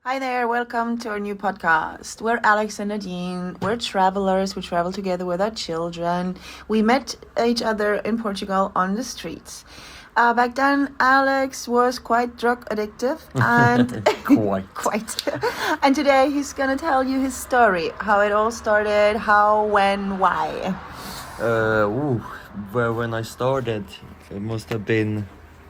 Hi there, welcome to our new podcast. We're Alex and Nadine. We're travelers. We travel together with our children. We met each other in Portugal on the streets. Back then, Alex was quite drug addictive and quite. And today he's gonna tell you his story, how it all started, how, when, why. Well, when I started, it must have been.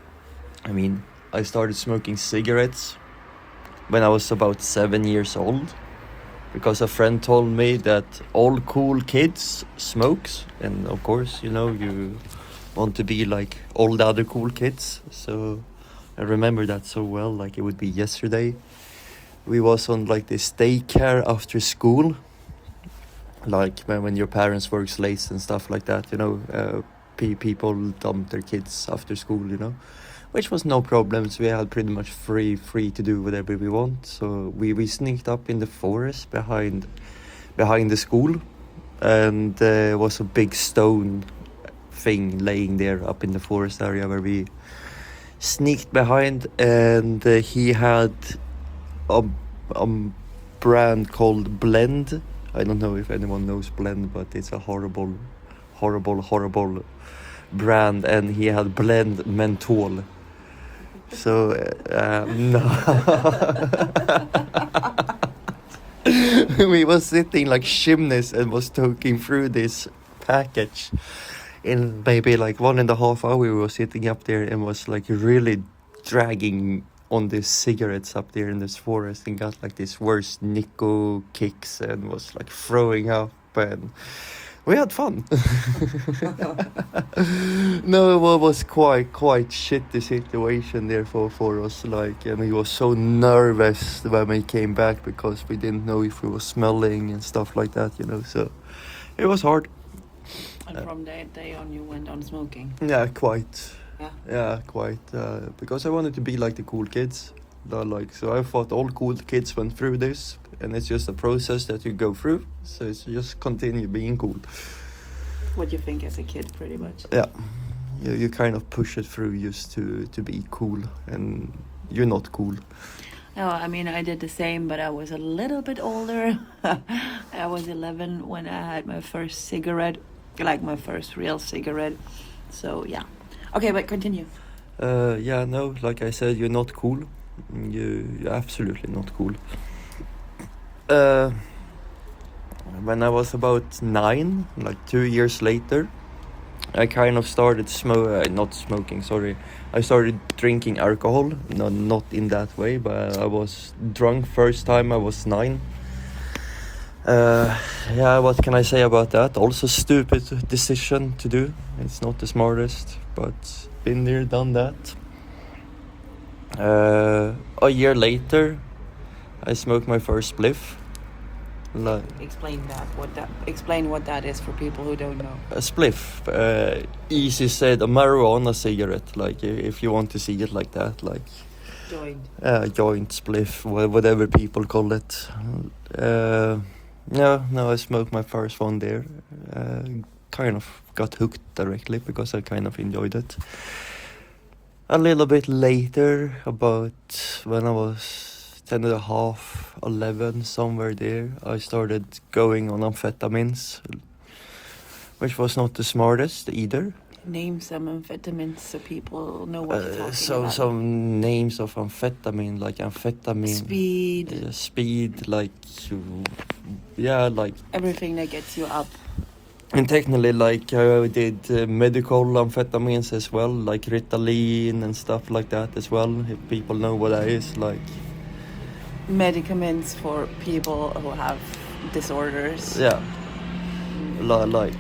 I started smoking cigarettes when I was about 7 years old, because a friend told me that all cool kids smokes, and of course, you want to be like all the other cool kids. So I remember that so well, like it would be yesterday. We was on like this daycare after school, like when your parents works late and stuff like that, people dump their kids after school, which was no problems. We had pretty much free to do whatever we want. So we sneaked up in the forest behind the school, and there was a big stone thing laying there up in the forest area where we sneaked behind, and he had a brand called Blend. I don't know if anyone knows Blend, but it's a horrible brand, and he had Blend Menthol. So no. We was sitting like chimneys and was talking through this package in maybe like 1.5 hours. We were sitting up there and was like really dragging on these cigarettes up there in this forest, and got like this worst Nico kicks and was like throwing up, and we had fun. No, it was quite shitty situation there for us, like, and he was so nervous when we came back because we didn't know if we were smelling and stuff like that, so it was hard. And from that day on, you went on smoking? Yeah, quite. Yeah, quite. Because I wanted to be like the cool kids. So I thought all cool kids went through this, and it's just a process that you go through. So it's just continue being cool. what you think as a kid, pretty much. Yeah, you kind of push it through just to be cool, and you're not cool. No, I mean, I did the same, but I was a little bit older. I was 11 when I had my first cigarette, like my first real cigarette. So, yeah. Okay, but continue. No, like I said, you're not cool. You're absolutely not cool. When I was about 9, like 2 years later, I kind of started not smoking, sorry. I started drinking alcohol, not in that way, but I was drunk first time I was 9. What can I say about that? Also stupid decision to do. It's not the smartest, but been there, done that. A year later, I smoked my first spliff. Explain what that is for people who don't know. A spliff, easy said, a marijuana cigarette, like if you want to see it like that, like joint spliff, whatever people call it. No, I smoked my first one there. Kind of got hooked directly because I kind of enjoyed it. A little bit later, about when I was 10.5, 11, somewhere there, I started going on amphetamines, which was not the smartest either. Name some amphetamines so people know what you're talking about. Some names of amphetamine, like amphetamine. Speed, like everything that gets you up. And technically, like I did medical amphetamines as well, like Ritalin and stuff like that as well. If people know what that is, like medicaments for people who have disorders. Yeah, like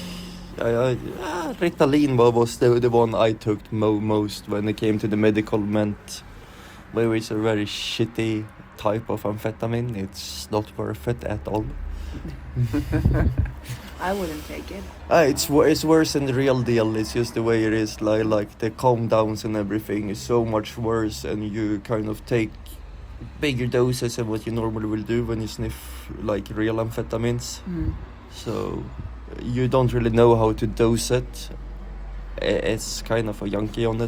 Ritalin was the one I took most when it came to the medical ment, where it's a very shitty type of amphetamine. It's not worth it at all. I wouldn't take it. It's worse than the real deal. It's just the way it is. Like the calm downs and everything is so much worse, and you kind of take bigger doses than what you normally will do when you sniff like real amphetamines. So you don't really know how to dose it. It's kind of a junkie on it.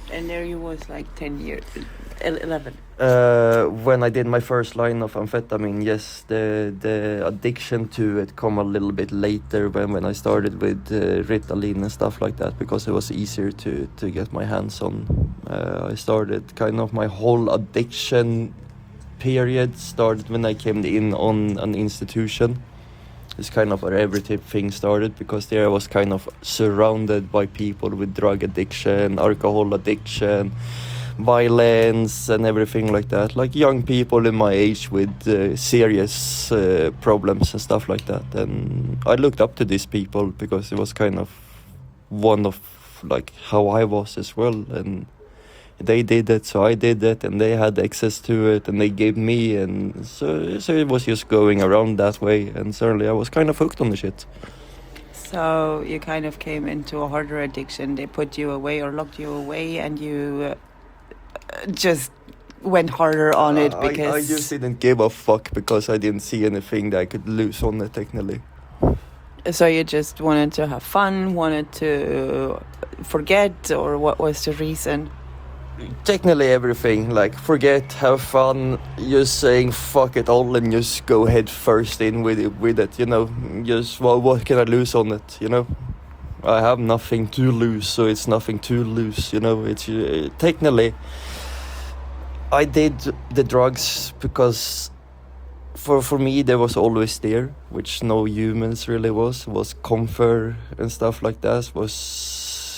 And there you was like 10 years, 11. When I did my first line of amphetamine, yes, the addiction to it come a little bit later when I started with Ritalin and stuff like that, because it was easier to get my hands on. I started kind of my whole addiction period started when I came in on an institution. It's kind of where everything started, because there I was kind of surrounded by people with drug addiction, alcohol addiction, violence and everything like that, like young people in my age with serious problems and stuff like that. And I looked up to these people because it was kind of one of like how I was as well, and they did it, so I did it, and they had access to it, and they gave me, and so it was just going around that way, and suddenly I was kind of hooked on the shit. So you kind of came into a harder addiction. They put you away or locked you away, and you just went harder on it because... I just didn't give a fuck, because I didn't see anything that I could lose on it technically. So you just wanted to have fun, wanted to forget, or what was the reason? Technically everything, like forget, have fun, just saying fuck it all and just go head first in with it, you know. Just, well, what can I lose on it, you know? I have nothing to lose, so it's nothing to lose, you know. It's technically I did the drugs because for me there was always there, which no humans really was comfort and stuff like that. Was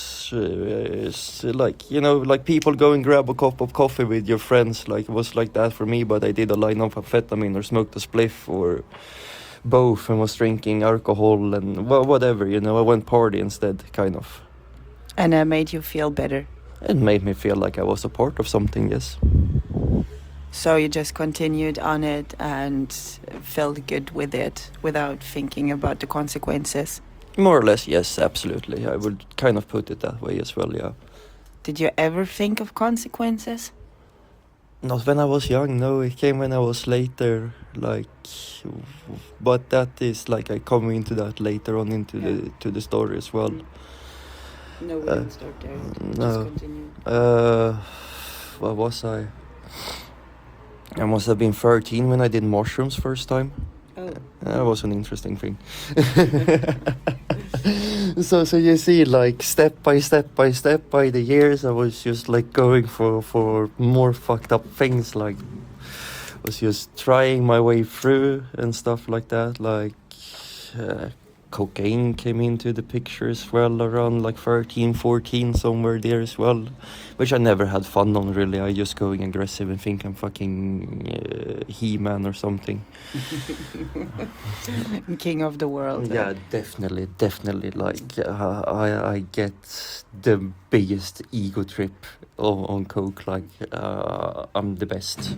like, you know, like people go and grab a cup of coffee with your friends, like it was like that for me. But I did a line of amphetamine or smoked a spliff or both, and was drinking alcohol and whatever, you know. I went party instead, kind of. And that made you feel better? It made me feel like I was a part of something, yes. So you just continued on it and felt good with it without thinking about the consequences? More or less, yes, absolutely. I would kind of put it that way as well, yeah. Did you ever think of consequences? Not when I was young, no. It came when I was later, like... But that is, like, I come into that later on into the story as well. No, we didn't start there. No. Just continue. What was I? I must have been 13 when I did mushrooms first time. Oh. That was an interesting thing. So you see, like step by step by the years, I was just like going for more fucked up things. Like was just trying my way through and stuff like that. Like cocaine came into the picture as well around like 13, 14, somewhere there as well, which I never had fun on really. I just going aggressive and think I'm fucking He-Man or something. King of the world. Yeah, definitely. Like I get the biggest ego trip on coke. Like I'm the best.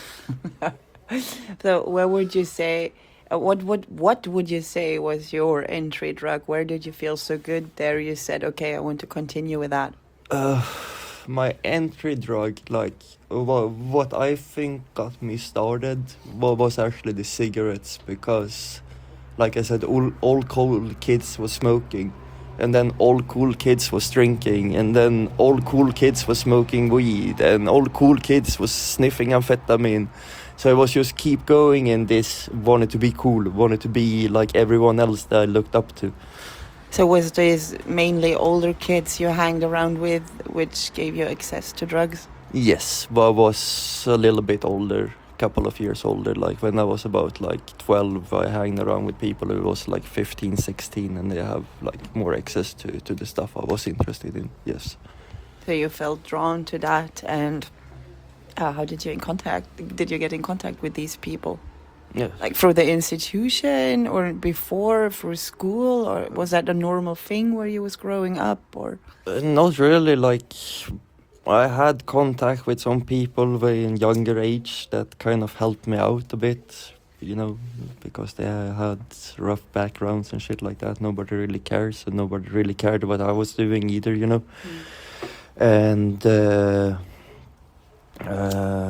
So where would you say? What would you say was your entry drug? Where did you feel so good there? You said, okay, I want to continue with that. My entry drug, like what I think got me started was actually the cigarettes, because, like I said, all cool kids was smoking, and then all cool kids was drinking, and then all cool kids was smoking weed, and all cool kids was sniffing amphetamine. So I was just keep going in this, wanted to be cool, wanted to be like everyone else that I looked up to. So was this mainly older kids you hanged around with, which gave you access to drugs? Yes, but I was a little bit older, couple of years older. Like when I was about like 12, I hanged around with people who was like 15, 16, and they have like more access to the stuff I was interested in, yes. So you felt drawn to that, and how did you get in contact with these people? Yeah. Like through the institution or before, through school, or was that a normal thing where you was growing up, or? Not really, like I had contact with some people way in younger age that kind of helped me out a bit, you know, because they had rough backgrounds and shit like that. Nobody really cares, and nobody really cared what I was doing either, you know. And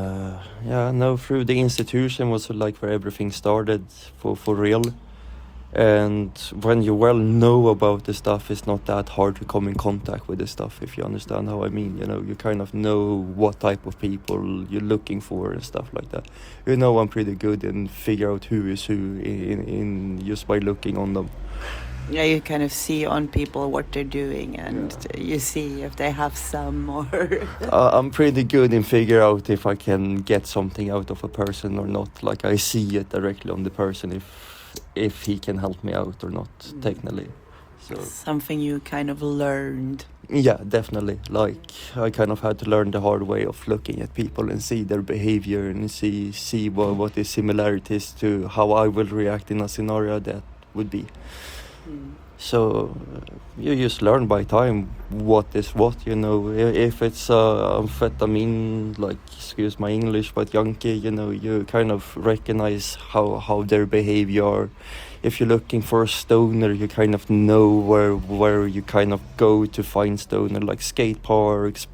through the institution was like where everything started for real. And when you well know about the stuff, it's not that hard to come in contact with the stuff, if you understand how I mean. You know, you kind of know what type of people you're looking for and stuff like that. You know, I'm pretty good in figure out who is who in just by looking on them. Yeah, you kind of see on people what they're doing, and you see if they have some or... I'm pretty good in figure out if I can get something out of a person or not. Like, I see it directly on the person if he can help me out or not, technically. So something you kind of learned. yeah, definitely. Like, I kind of had to learn the hard way of looking at people and see their behavior and see what the similarities to how I will react in a scenario that would be. So you just learn by time what is what, you know. If it's amphetamine, like, excuse my English, but Yankee, you know, you kind of recognize how their behavior. If you're looking for a stoner, you kind of know where you kind of go to find stoner, like skate parks,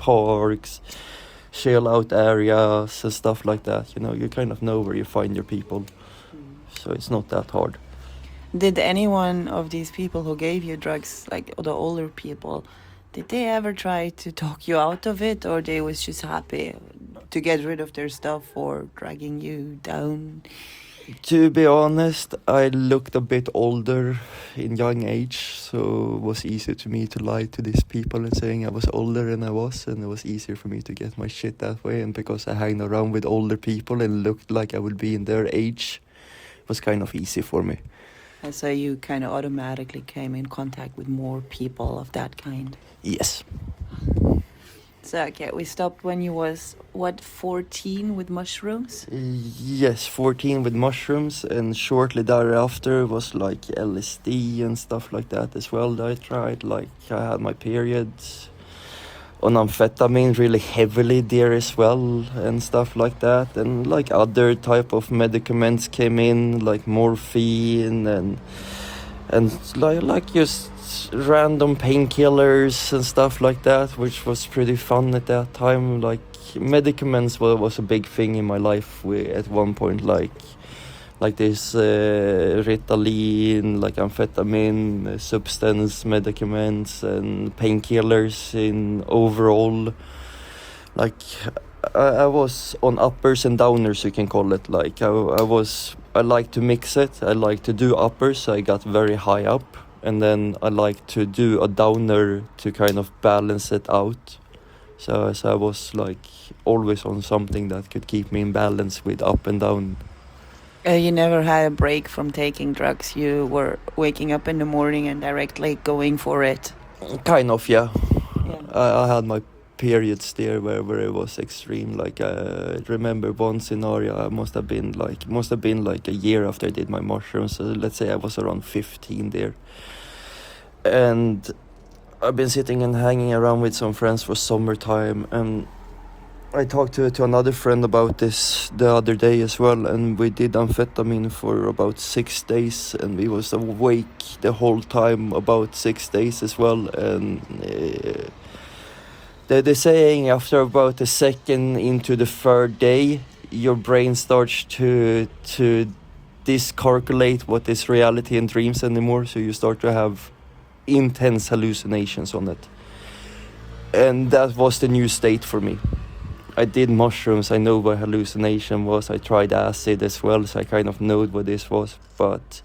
chill out areas and stuff like that. You know, you kind of know where you find your people. So it's not that hard. Did any one of these people who gave you drugs, like the older people, did they ever try to talk you out of it, or they was just happy to get rid of their stuff or dragging you down? To be honest, I looked a bit older in young age, so it was easier to me to lie to these people and saying I was older than I was, and it was easier for me to get my shit that way. And because I hang around with older people and looked like I would be in their age, it was kind of easy for me. And so you kind of automatically came in contact with more people of that kind? Yes. So, okay, we stopped when you was, 14 with mushrooms? Yes, 14 with mushrooms, and shortly thereafter was like LSD and stuff like that as well that I tried. Like, I had my periods on amphetamine really heavily there as well and stuff like that, and like other type of medicaments came in, like morphine and like just random painkillers and stuff like that, which was pretty fun at that time. Like, medicaments was a big thing in my life at one point, like this Ritalin, like amphetamine, substance medicaments and painkillers in overall. Like, I was on uppers and downers, you can call it. Like, I like to mix it. I like to do uppers, so I got very high up, and then I like to do a downer to kind of balance it out. So I was like always on something that could keep me in balance with up and down. You never had a break from taking drugs. You were waking up in the morning and directly going for it. Kind of, yeah. Yeah. I had my periods there where it was extreme. Like, I remember one scenario. I must have been like a year after I did my mushrooms. So let's say I was around 15 there, and I've been sitting and hanging around with some friends for summertime, and I talked to another friend about this the other day as well, and we did amphetamine for about 6 days, and we was awake the whole time about 6 days as well. And they're saying after about the second into the third day, your brain starts to discalculate what is reality and dreams anymore, so you start to have intense hallucinations on it. And that was the new state for me. I did mushrooms, I know what hallucination was, I tried acid as well, so I kind of know what this was. But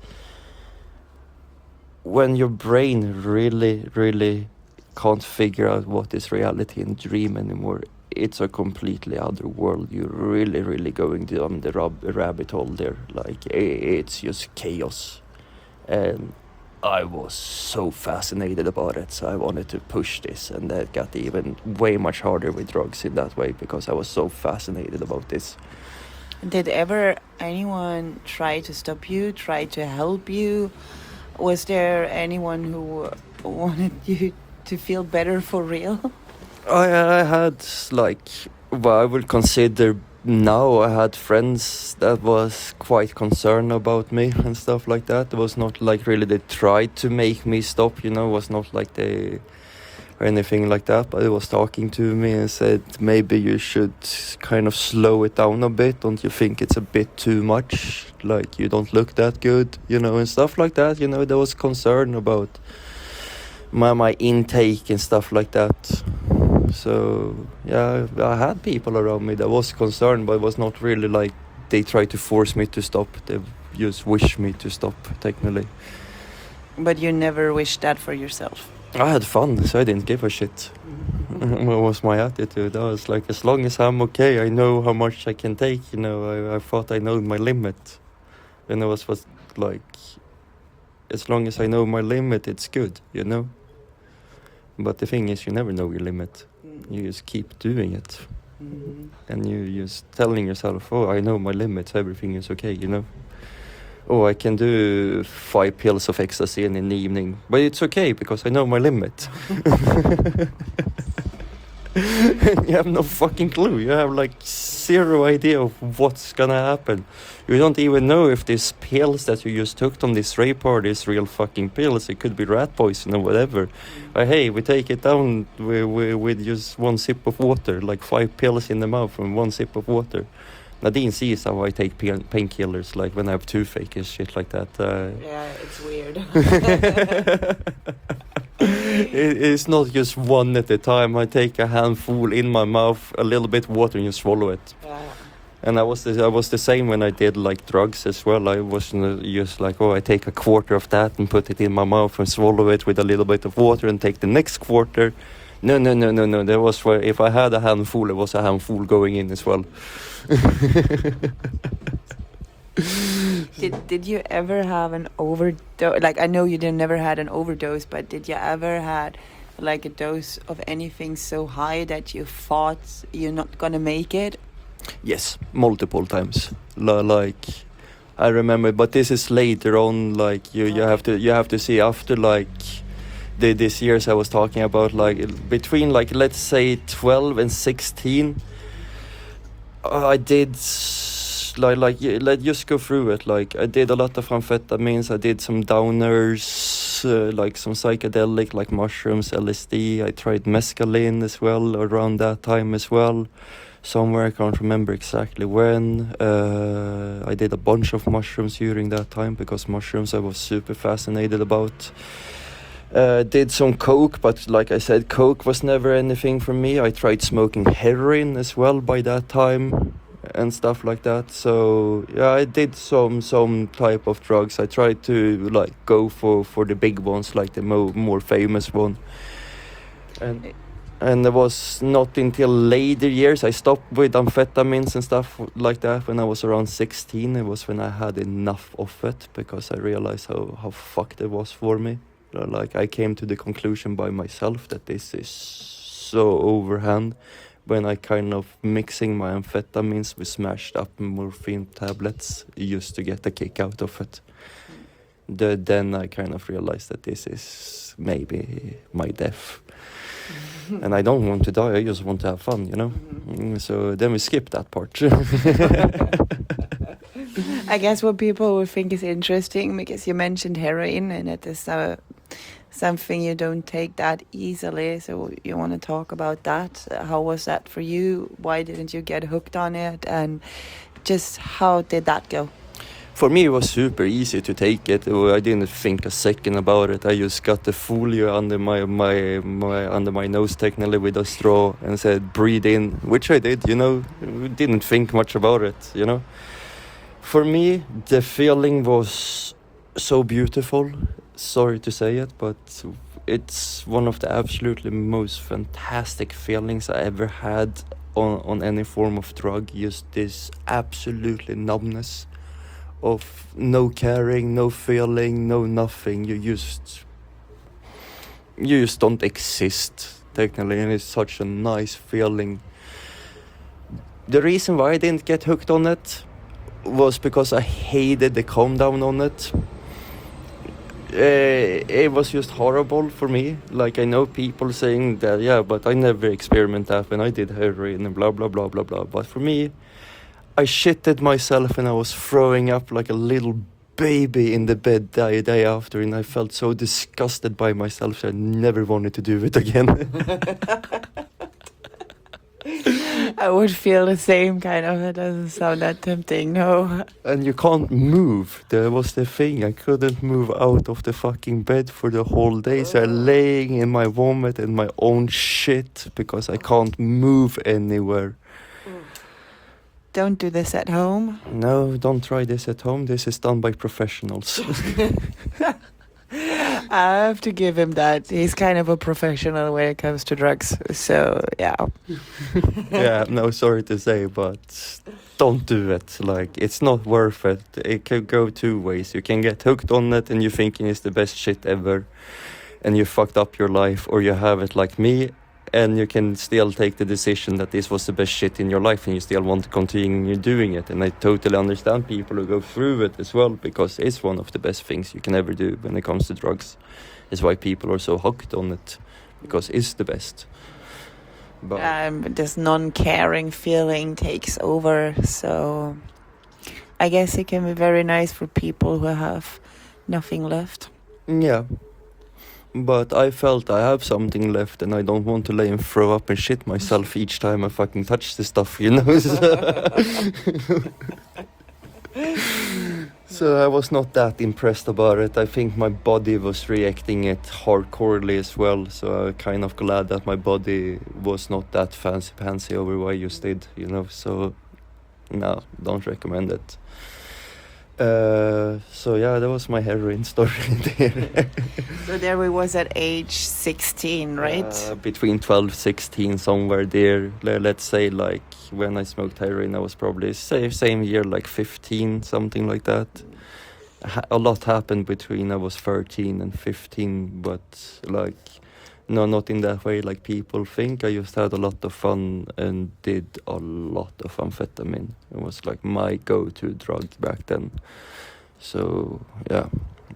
when your brain really can't figure out what is reality and dream anymore, it's a completely other world. You're really going down the rabbit hole there. Like, it's just chaos. And I was so fascinated about it, so I wanted to push this, and that got even way much harder with drugs in that way, because I was so fascinated about this. Did ever anyone try to stop you, try to help you? Was there anyone who wanted you to feel better for real? I had, like, what I would consider now, I had friends that was quite concerned about me and stuff like that. It was not like really they tried to make me stop, you know. It was not like they or anything like that, but he was talking to me and said maybe you should kind of slow it down a bit. Don't you think it's a bit too much? Like, you don't look that good, you know, and stuff like that. You know, there was concern about my intake and stuff like that. So yeah, I had people around me that was concerned, but it was not really like they tried to force me to stop. They just wished me to stop, technically. But you never wished that for yourself. I had fun, so I didn't give a shit. What was my attitude? I was like, as long as I'm okay, I know how much I can take, you know. I thought I know my limit. And it was like, as long as I know my limit, it's good, you know. But the thing is, you never know your limit. You just keep doing it. And you just telling yourself, oh, I know my limits, everything is okay, you know. Oh, I can do 5 pills of ecstasy in the evening, but it's okay because I know my limit. You have no fucking clue. You have like zero idea of what's gonna happen. You don't even know if these pills that you just took on this rape party is real fucking pills. It could be rat poison or whatever. But hey, we take it down with just 1 sip of water, like 5 pills in the mouth and 1 sip of water. Nadine sees how I take painkillers, like when I have toothache and shit like that. Yeah, it's weird. It's not just one at a time. I take a handful in my mouth, a little bit water, and you swallow it. Yeah. And I was the same when I did like drugs as well. I wasn't just like, oh, I take a quarter of that and put it in my mouth and swallow it with a little bit of water and take the next quarter. No. There was, if I had a handful, it was a handful going in as well. Did you ever have an overdose? Like, I know you never had an overdose, but did you ever had like a dose of anything so high that you thought you're not gonna make it? Yes, multiple times. Like, I remember, but this is later on. Like, you have to see after like these years I was talking about, like between like, let's say 12 and 16. I did let's just go through it. Like, I did a lot of amphetamines. I did some downers, like some psychedelic, like mushrooms, LSD. I tried mescaline as well around that time as well. Somewhere, I can't remember exactly when. I did a bunch of mushrooms during that time because mushrooms I was super fascinated about. Did some coke, but like I said, coke was never anything for me. I tried smoking heroin as well by that time and stuff like that. So yeah, I did some type of drugs. I tried to like go for the big ones, like the more famous one. And it was not until later years I stopped with amphetamines and stuff like that. When I was around 16, it was when I had enough of it, because I realized how fucked it was for me. Like, I came to the conclusion by myself that this is so overhand. When I kind of mixing my amphetamines with smashed up morphine tablets just to get a kick out of it. Then I kind of realized that this is maybe my death. And I don't want to die, I just want to have fun, you know? So then we skip that part. I guess what people would think is interesting, because you mentioned heroin, and it is something you don't take that easily. So you want to talk about that? How was that for you? Why didn't you get hooked on it? And just how did that go? For me, it was super easy to take it. I didn't think a second about it. I just got the folio under my under my nose, technically, with a straw, and said, breathe in, which I did, you know. Didn't think much about it, you know. For me, the feeling was so beautiful. Sorry to say it, but it's one of the absolutely most fantastic feelings I ever had on any form of drug. Just this absolutely numbness of no caring, no feeling, no nothing. You just don't exist, technically, and it's such a nice feeling. The reason why I didn't get hooked on it was because I hated the calm down on it. It was just horrible for me. Like, I know people saying that, yeah, but I never experimented that when I did heroin and blah blah blah blah blah. But for me, I shitted myself and I was throwing up like a little baby in the bed day after, and I felt so disgusted by myself that I never wanted to do it again. I would feel the same kind of. It doesn't sound that tempting, no. And you can't move. That was the thing. I couldn't move out of the fucking bed for the whole day. So I'm laying in my vomit and my own shit because I can't move anywhere. Don't do this at home. No, don't try this at home. This is done by professionals. I have to give him that. He's kind of a professional when it comes to drugs. So, yeah. Yeah, no, sorry to say, but don't do it. Like, it's not worth it. It can go two ways. You can get hooked on it and you're thinking it's the best shit ever, and you fucked up your life, or you have it like me, and you can still take the decision that this was the best shit in your life and you still want to continue doing it. And I totally understand people who go through it as well, because it's one of the best things you can ever do when it comes to drugs. It's why people are so hooked on it, because it's the best. But This non-caring feeling takes over. So I guess it can be very nice for people who have nothing left. yeah. But I felt I have something left, and I don't want to lay and throw up and shit myself each time I fucking touch the stuff, you know? So I was not that impressed about it. I think my body was reacting it hardcorely as well. So I'm kind of glad that my body was not that fancy over what I just did, you know? So no, don't recommend it. So yeah, that was my heroin story there. So there we was at age 16, right? Between 12, 16, somewhere there. Let's say like when I smoked heroin, I was probably same year, like 15, something like that. A lot happened between I was 13 and 15, but like, no, not in that way like people think. I just had a lot of fun and did a lot of amphetamine. It was like my go-to drug back then. So, yeah.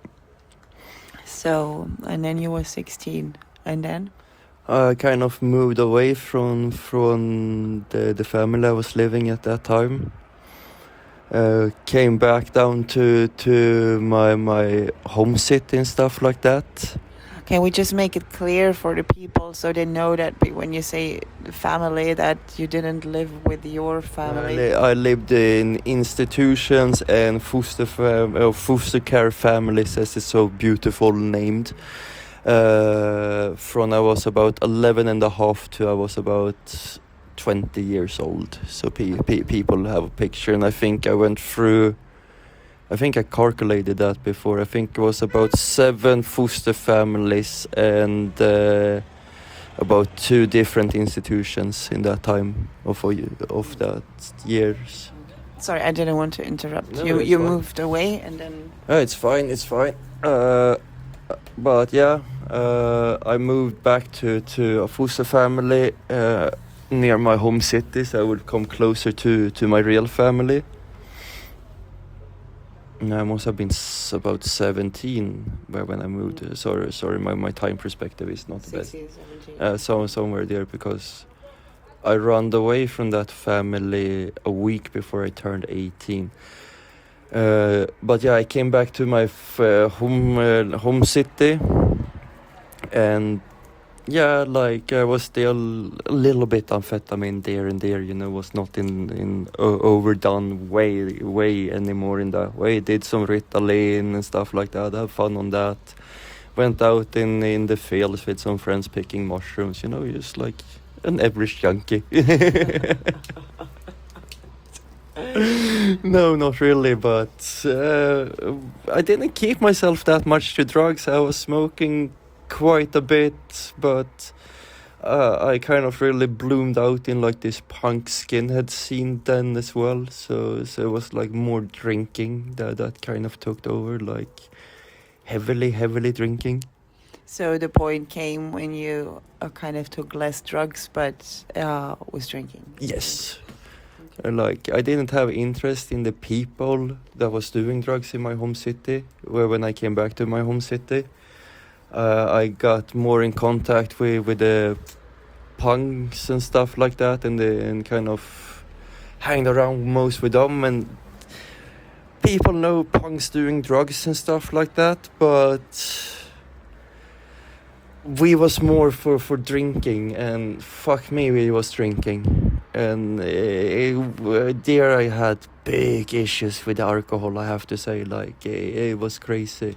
So, and then you were 16, and then? I kind of moved away from the family I was living at that time. Came back down to my home city and stuff like that. Can we just make it clear for the people so they know that when you say family, that you didn't live with your family? I lived in institutions and foster care families, as it's so beautiful named. From I was about 11 and a half to I was about 20 years old. So people have a picture, and I think I went through, I think I calculated that before. I think it was about 7 foster families and about 2 different institutions in that time of that years. Sorry, I didn't want to interrupt. No, You fine. moved away and then... It's fine. But yeah, I moved back to a foster family near my home city, so I would come closer to my real family. I must have been about 17 when I moved. Sorry, my time perspective is not the best. 16, 17. Somewhere there, because I ran away from that family a week before I turned 18. But yeah, I came back to my home city, and yeah, like I was still a little bit amphetamine there and there, you know, was not in overdone way anymore in that way. Did some Ritalin and stuff like that, have fun on that. Went out in the fields with some friends picking mushrooms, you know, just like an average junkie. No, not really, but I didn't keep myself that much to drugs. I was smoking quite a bit, but I kind of really bloomed out in like this punk skinhead scene then as well. So it was like more drinking that kind of took over, like heavily drinking. So the point came when you kind of took less drugs, but was drinking. Yes. Like, I didn't have interest in the people that was doing drugs in my home city. When I came back to my home city, I got more in contact with the punks and stuff like that, and kind of hanged around most with them. And people know punks doing drugs and stuff like that, but we was more for drinking, and fuck me, we was drinking. And there I had big issues with alcohol, I have to say. Like, it was crazy.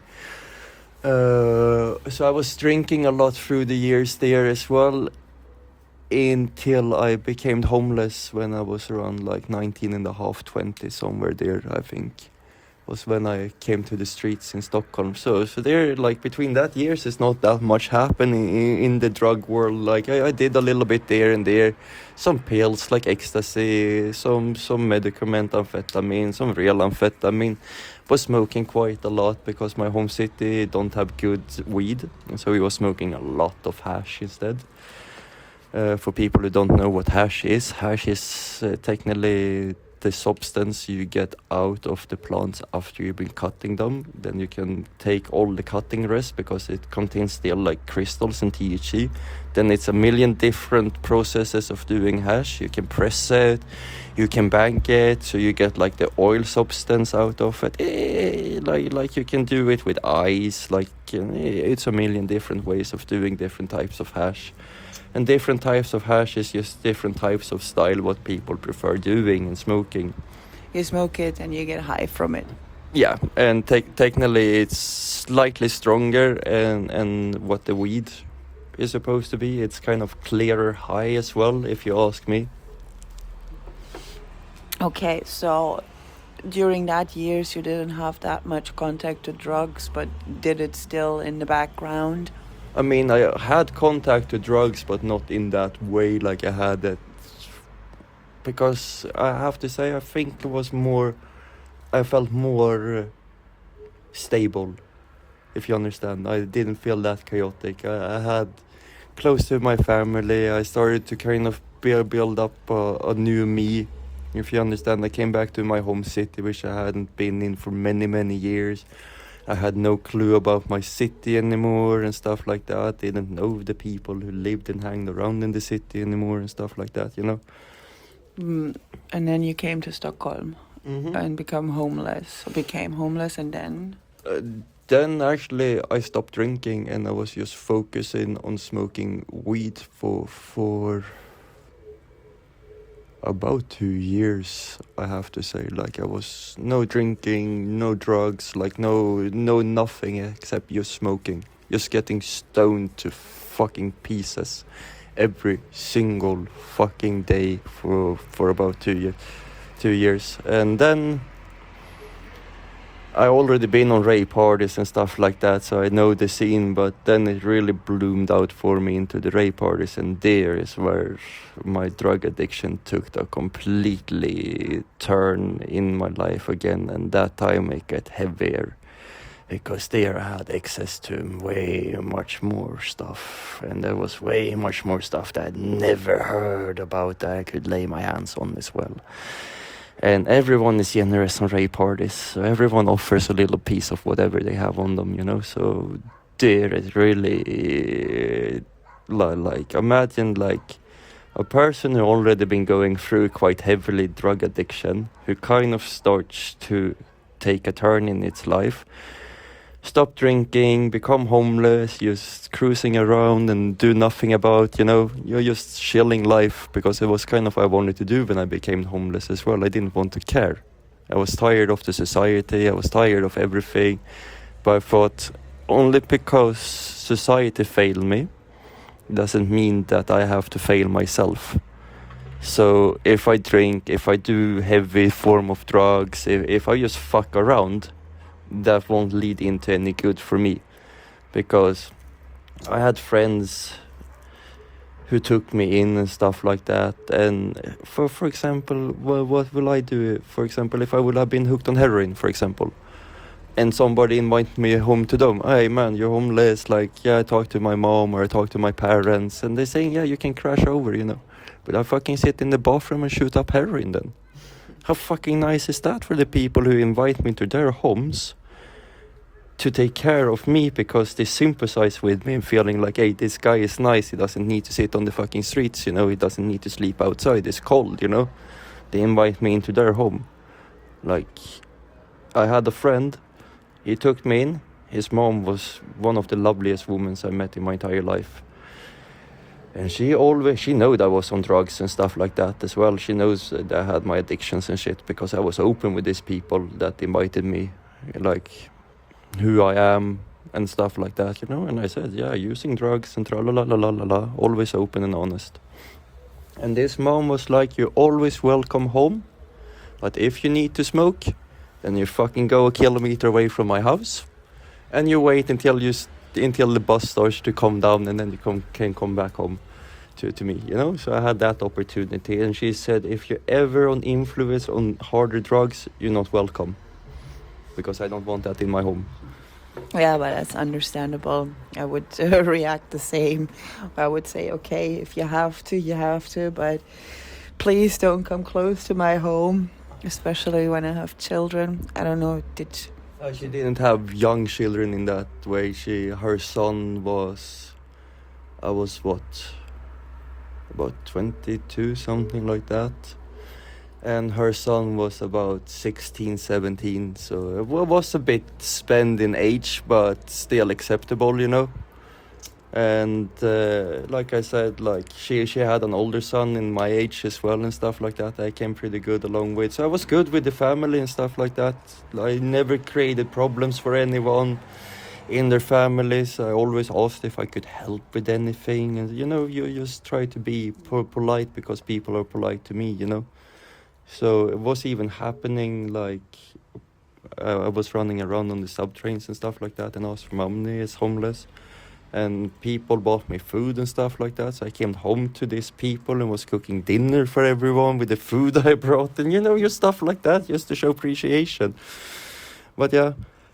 So I was drinking a lot through the years there as well, until I became homeless when I was around like 19 and a half, 20, somewhere there, I think, was when I came to the streets in Stockholm. So there, like, between that years, it's not that much happening in the drug world. Like, I did a little bit there and there, some pills like ecstasy, some medicament amphetamine, some real amphetamine. Was smoking quite a lot because my home city don't have good weed, so we was smoking a lot of hash instead. For people who don't know what hash is technically the substance you get out of the plants after you've been cutting them. Then you can take all the cutting rest because it contains still like crystals and THC. Then it's a million different processes of doing hash. You can press it, you can bank it, so you get like the oil substance out of it. Like you can do it with ice. Like, it's a million different ways of doing different types of hash. And different types of hash is just different types of style what people prefer doing and smoking. You smoke it and you get high from it. Yeah, and technically it's slightly stronger and what the weed is supposed to be. It's kind of clearer high as well, if you ask me. Okay, so during that years you didn't have that much contact to drugs, but did it still in the background? I mean, I had contact to drugs, but not in that way like I had it. Because I have to say, I think it was more, I felt more stable, if you understand. I didn't feel that chaotic. I had close to my family. I started to kind of build up a new me, if you understand. I came back to my home city, which I hadn't been in for many, many years. I had no clue about my city anymore and stuff like that. Didn't know the people who lived and hanged around in the city anymore and stuff like that, you know. And then you came to Stockholm and became homeless, and then? Then actually I stopped drinking and I was just focusing on smoking weed for about 2 years, I have to say. Like, I was no drinking, no drugs, like no nothing except just smoking, just getting stoned to fucking pieces every single fucking day for about 2 years. And then I already been on rave parties and stuff like that, so I know the scene, but then it really bloomed out for me into the rave parties, and there is where my drug addiction took a completely turn in my life again, and that time it got heavier, because there I had access to way much more stuff, and there was way much more stuff that I'd never heard about that I could lay my hands on as well. And everyone is generous on rave parties, so everyone offers a little piece of whatever they have on them, you know. So there is really like, imagine like a person who already been going through quite heavily drug addiction, who kind of starts to take a turn in its life, stop drinking, become homeless, just cruising around and do nothing about, you know, you're just chilling life, because it was kind of what I wanted to do when I became homeless as well. I didn't want to care. I was tired of the society, I was tired of everything, but I thought, only because society failed me doesn't mean that I have to fail myself. So if I drink, if I do heavy form of drugs, if I just fuck around, that won't lead into any good for me, because I had friends who took me in and stuff like that. And for example, what will I do? For example, if I would have been hooked on heroin, for example, and somebody invite me home to them, hey man, you're homeless, like, yeah, I talk to my mom or I talk to my parents, and they're saying, yeah, you can crash over, you know, but I fucking sit in the bathroom and shoot up heroin then. How fucking nice is that for the people who invite me to their homes to take care of me, because they sympathize with me and feeling like, hey, this guy is nice, he doesn't need to sit on the fucking streets, you know, he doesn't need to sleep outside, it's cold, you know. They invite me into their home. Like, I had a friend. He took me in. His mom was one of the loveliest women I met in my entire life. And she knew that I was on drugs and stuff like that as well. She knows that I had my addictions and shit because I was open with these people that invited me, like who I am and stuff like that, you know. And I said, yeah, using drugs and tra-la-la-la-la-la, always open and honest. And this mom was like, you're always welcome home, but if you need to smoke, then you fucking go a kilometer away from my house, and you wait until the bus starts to come down, and then you can come back home to me, you know. So I had that opportunity, and she said, if you're ever on influence on harder drugs, you're not welcome, because I don't want that in my home. Yeah, but that's understandable. I would react the same. I would say, okay, if you have to, you have to, but please don't come close to my home, especially when I have children. I don't know, She didn't have young children in that way. Her son I was about 22, something like that. And her son was about 16, 17, so it was a bit spent in age, but still acceptable, you know. And like I said, like she had an older son in my age as well and stuff like that. I came pretty good along with, so I was good with the family and stuff like that. I never created problems for anyone in their families. I always asked if I could help with anything, and you know, you just try to be polite because people are polite to me, you know. So it was even happening, like I was running around on the subtrains and stuff like that and asked for money as homeless, and people bought me food and stuff like that. So I came home to these people and was cooking dinner for everyone with the food I brought, and you know, just stuff like that, just to show appreciation. But yeah,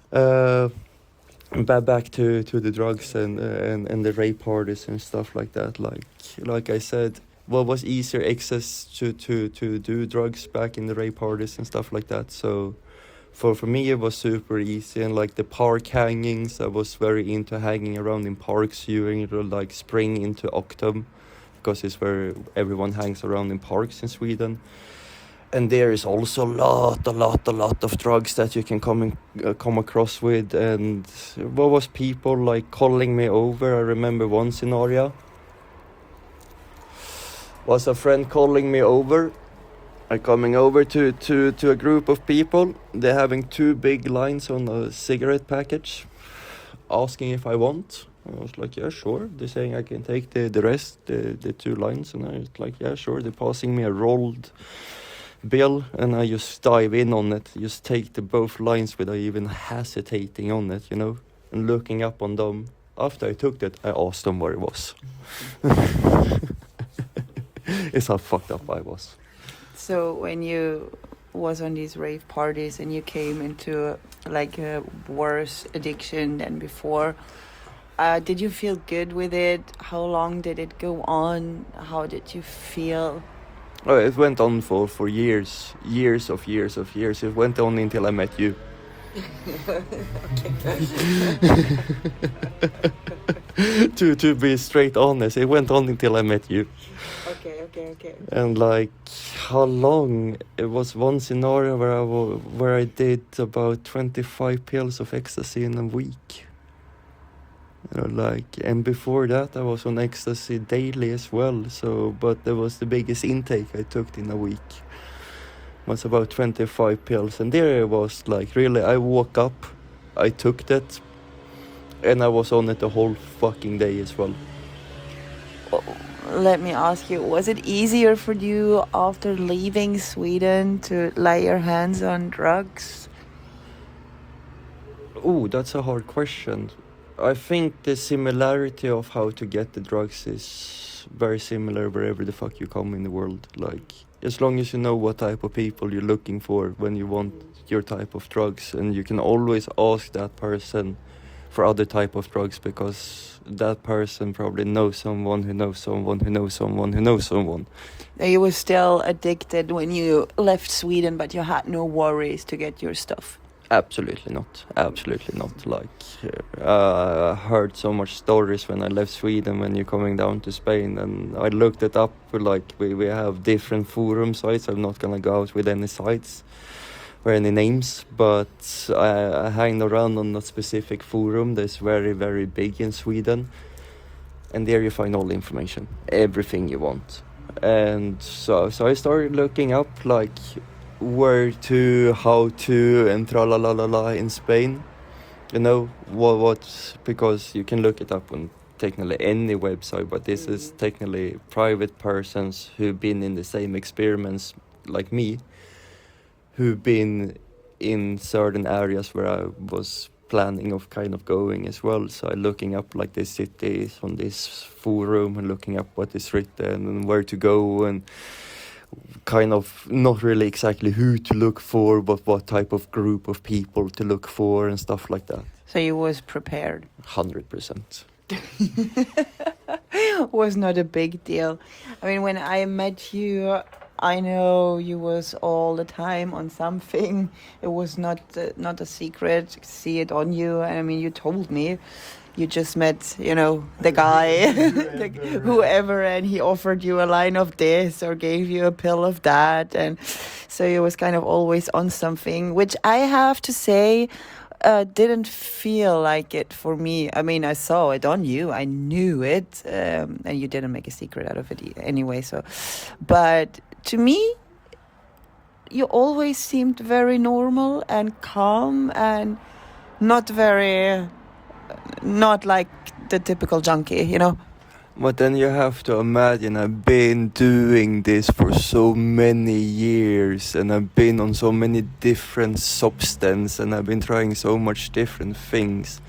back to the drugs and the rape parties and stuff like that. Like I said, what was easier access to do drugs back in the rape parties and stuff like that. So for me it was super easy. And like the park hangings, I was very into hanging around in parks during like spring into autumn, because it's where everyone hangs around in parks in Sweden. And there is also a lot of drugs that you can come across with. And what was people like calling me over? I remember one scenario was a friend calling me over, coming over to a group of people. They're having 2 big lines on a cigarette package, asking if I want. I was like, yeah, sure. They're saying I can take the rest, the 2 lines, and I was like, yeah, sure. They're passing me a rolled bill, and I just dive in on it, just take both lines without even hesitating on it, you know, and looking up on them. After I took that, I asked them what it was. It's how fucked up I was. So when you was on these rave parties and you came into like a worse addiction than before, did you feel good with it? How long did it go on? How did you feel? Oh, it went on for years. It went on until I met you. To be straight honest, it went on until I met you. Okay. And like, how long? It was one scenario where I did about 25 pills of ecstasy in a week. You know, like, and before that I was on ecstasy daily as well. So, but that was the biggest intake I took in a week. It was about 25 pills, and there it was like, really, I woke up, I took that, and I was on it the whole fucking day as well. Let me ask you, was it easier for you after leaving Sweden to lay your hands on drugs? Oh, that's a hard question. I think the similarity of how to get the drugs is very similar wherever the fuck you come in the world. Like, as long as you know what type of people you're looking for when you want your type of drugs, and you can always ask that person for other type of drugs, because that person probably knows someone who knows someone who knows someone who knows someone. You were still addicted when you left Sweden, but you had no worries to get your stuff. Absolutely not. Like, I heard so much stories when I left Sweden when you're coming down to Spain, and I looked it up. Like, we have different forum sites. I'm not gonna go out with any sites, or any names, but I hang around on a specific forum that's very, very big in Sweden. And there you find all the information, everything you want. And so I started looking up like where to, how to, and tra la la la la in Spain. You know what? Because you can look it up on technically any website, but this is technically private persons who've been in the same experiments like me, who've been in certain areas where I was planning of kind of going as well. So I'm looking up like the cities on this forum and looking up what is written and where to go, and kind of not really exactly who to look for, but what type of group of people to look for and stuff like that. So you was prepared. 100%. Was not a big deal. I mean, when I met you, I know you was all the time on something. It was not a secret. See it on you. And I mean, you told me you just met, you know, the guy, whoever, and he offered you a line of this or gave you a pill of that. And so you was kind of always on something, which I have to say didn't feel like it for me. I mean, I saw it on you. I knew it. And you didn't make a secret out of it anyway. So, but to me, you always seemed very normal and calm and not like the typical junkie, you know? But then you have to imagine I've been doing this for so many years, and I've been on so many different substances, and I've been trying so much different things.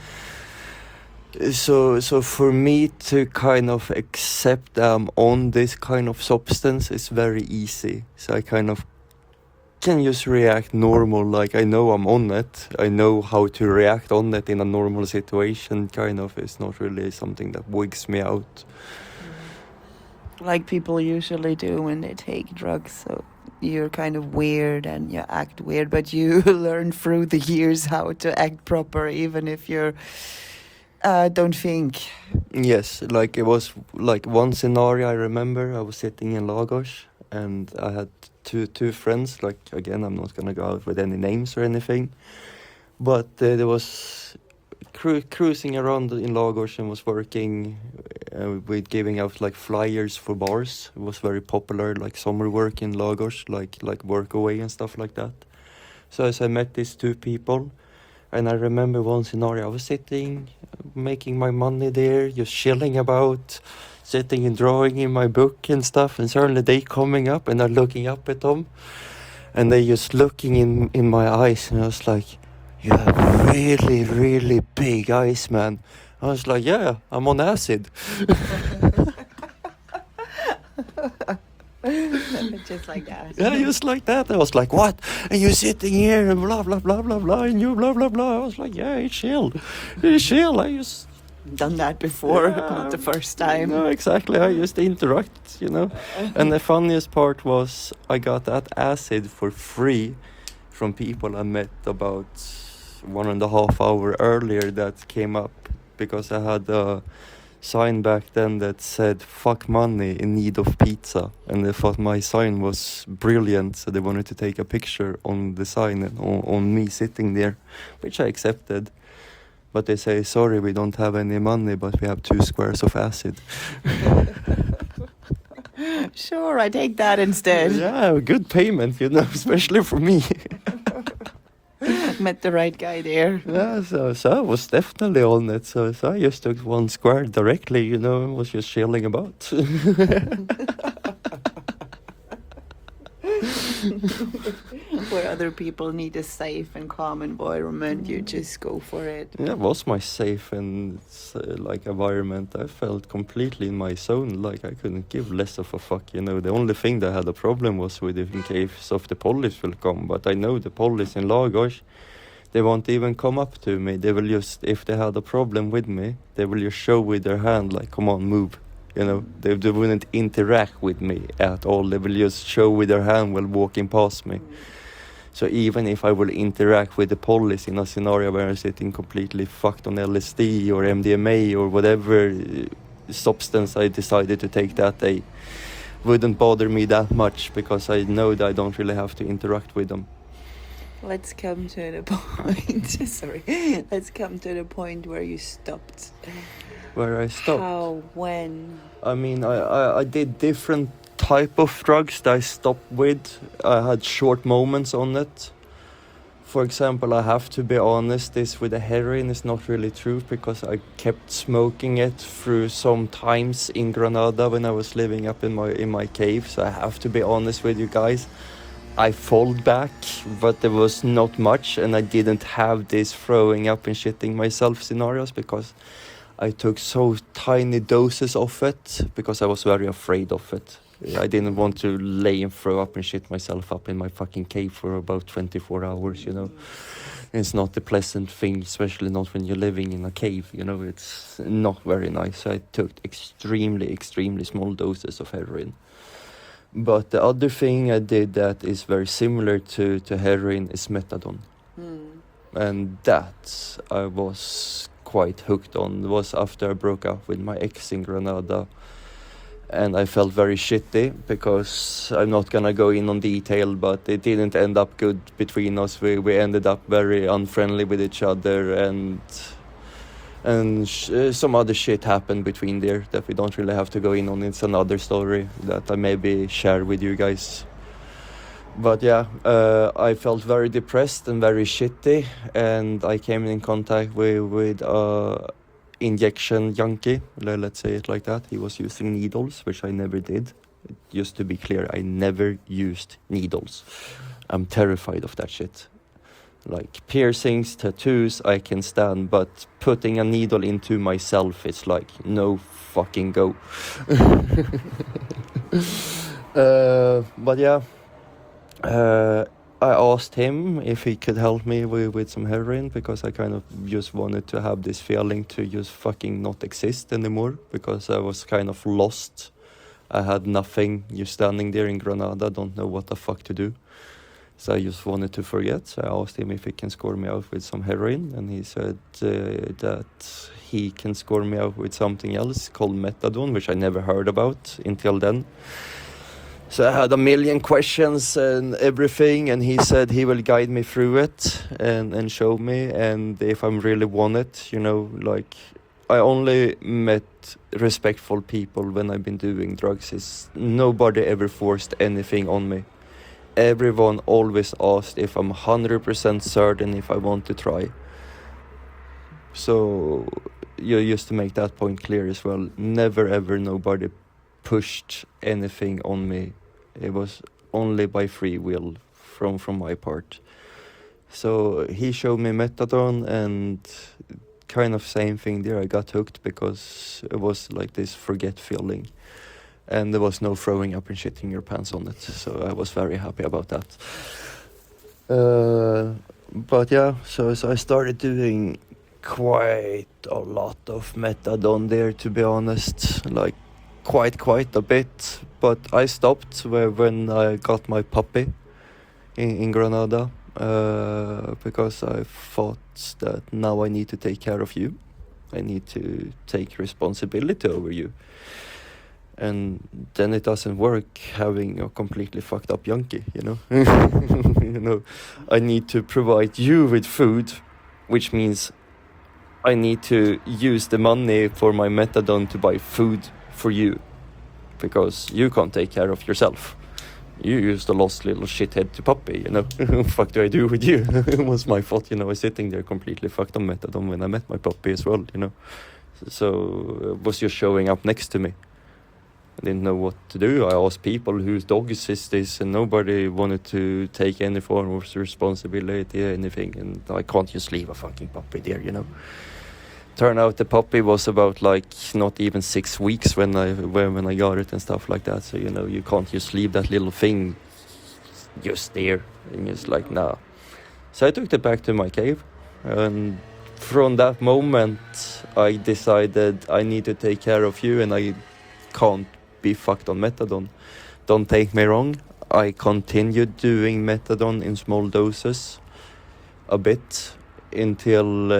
So for me to kind of accept I'm on this kind of substance is very easy. So I kind of can just react normal, like I know I'm on it. I know how to react on it in a normal situation, kind of. It's not really something that wigs me out. Like people usually do when they take drugs. So you're kind of weird and you act weird, but you learn through the years how to act proper, even if you're don't think. Yes, like it was like one scenario I remember. I was sitting in Lagos and I had two friends. Like again, I'm not gonna go out with any names or anything, but there was cruising around in Lagos and was working with giving out like flyers for bars. It was very popular, like summer work in Lagos, like work away and stuff like that. So as I met these two people, and I remember one scenario, I was sitting, making my money there, just chilling about, sitting and drawing in my book and stuff, and suddenly they coming up and I'm looking up at them, and they just looking in my eyes, and I was like, you have really, really big eyes, man. I was like, yeah, I'm on acid. Just like that. Yeah, just like that. I was like, what? And you're sitting here and blah, blah, blah, blah, blah, and you blah, blah, blah. I was like, yeah, it's chill. It's chill. I just... Done that before, not the first time. No, exactly. I just interact, you know. And the funniest part was I got that acid for free from people I met about 1.5 hours earlier that came up because I had a sign back then that said fuck money in need of pizza, and they thought my sign was brilliant, so they wanted to take a picture on the sign and on me sitting there, which I accepted. But they say, sorry, we don't have any money, but we have 2 squares of acid. Sure, I take that instead. Yeah, good payment, you know, especially for me. Met the right guy there. Yeah, so I was definitely on it. So I just took 1 square directly, you know, and was just chilling about. Where other people need a safe and calm environment, you just go for it. Yeah, it was my safe and like environment. I felt completely in my zone, like I couldn't give less of a fuck, you know. The only thing that I had a problem was with in case of the police will come, but I know the police in Lagos, they won't even come up to me. They will just, if they had a problem with me, they will just show with their hand, like, come on, move. You know, they wouldn't interact with me at all. They will just show with their hand while walking past me. So even if I will interact with the police in a scenario where I'm sitting completely fucked on LSD or MDMA or whatever substance I decided to take that day, wouldn't bother me that much because I know that I don't really have to interact with them. Let's come to the point. Sorry. Let's come to the point where you stopped. Where I stopped. How? When? I mean, I did different type of drugs that I stopped with. I had short moments on it. For example, I have to be honest, this with the heroin is not really true because I kept smoking it through some times in Granada when I was living up in my cave. So I have to be honest with you guys. I fall back, but there was not much, and I didn't have this throwing up and shitting myself scenarios because I took so tiny doses of it because I was very afraid of it. I didn't want to lay and throw up and shit myself up in my fucking cave for about 24 hours, you know. It's not a pleasant thing, especially not when you're living in a cave, you know. It's not very nice. So I took extremely small doses of heroin. But the other thing I did that is very similar to heroin is methadone. And that I was quite hooked on. It was after I broke up with my ex in Granada. And I felt very shitty because I'm not gonna go in on detail, but it didn't end up good between us. We ended up very unfriendly with each other, and some other shit happened between there that we don't really have to go in on. It's another story that I maybe share with you guys. But yeah, I felt very depressed and very shitty, and I came in contact with injection junkie, let's say it like that. He was using needles, which I never did. Just to be clear, I never used needles. I'm terrified of that shit. Like piercings, tattoos, I can stand, but putting a needle into myself, it's like, no fucking go. But yeah, I asked him if he could help me with some heroin because I kind of just wanted to have this feeling to just fucking not exist anymore because I was kind of lost. I had nothing. You're standing there in Granada, don't know what the fuck to do. So I just wanted to forget. So I asked him if he can score me out with some heroin, and he said that he can score me out with something else called methadone, which I never heard about until then. So I had a million questions and everything, and he said he will guide me through it and show me, and if I really want it, you know, like I only met respectful people when I've been doing drugs. It's nobody ever forced anything on me. Everyone always asked if I'm 100% certain if I want to try. So just to make that point clear as well, never ever nobody pushed anything on me. It was only by free will from my part. So he showed me methadone, and kind of same thing there. I got hooked because it was like this forget feeling, and there was no throwing up and shitting your pants on it. So I was very happy about that. But yeah, so I started doing quite a lot of methadone there, to be honest, like quite a bit. But I stopped when I got my puppy in Granada, because I thought that now I need to take care of you. I need to take responsibility over you. And then it doesn't work having a completely fucked up junkie, you know. You know, I need to provide you with food, which means I need to use the money for my methadone to buy food for you, because you can't take care of yourself. You used a lost little shithead to puppy, you know. What fuck do I do with you? It was my fault, you know. I was sitting there completely fucked on methadone when I met my puppy as well, you know. So it was just showing up next to me. I didn't know what to do. I asked people whose dog is this, and nobody wanted to take any form of responsibility, anything. And I can't just leave a fucking puppy there, you know. Turned out the puppy was about like not even 6 weeks when I got it and stuff like that. So, you know, you can't just leave that little thing just there and just like, nah. So I took it back to my cave, and from that moment I decided I need to take care of you, and I can't be fucked on methadone. Don't take me wrong, I continued doing methadone in small doses a bit until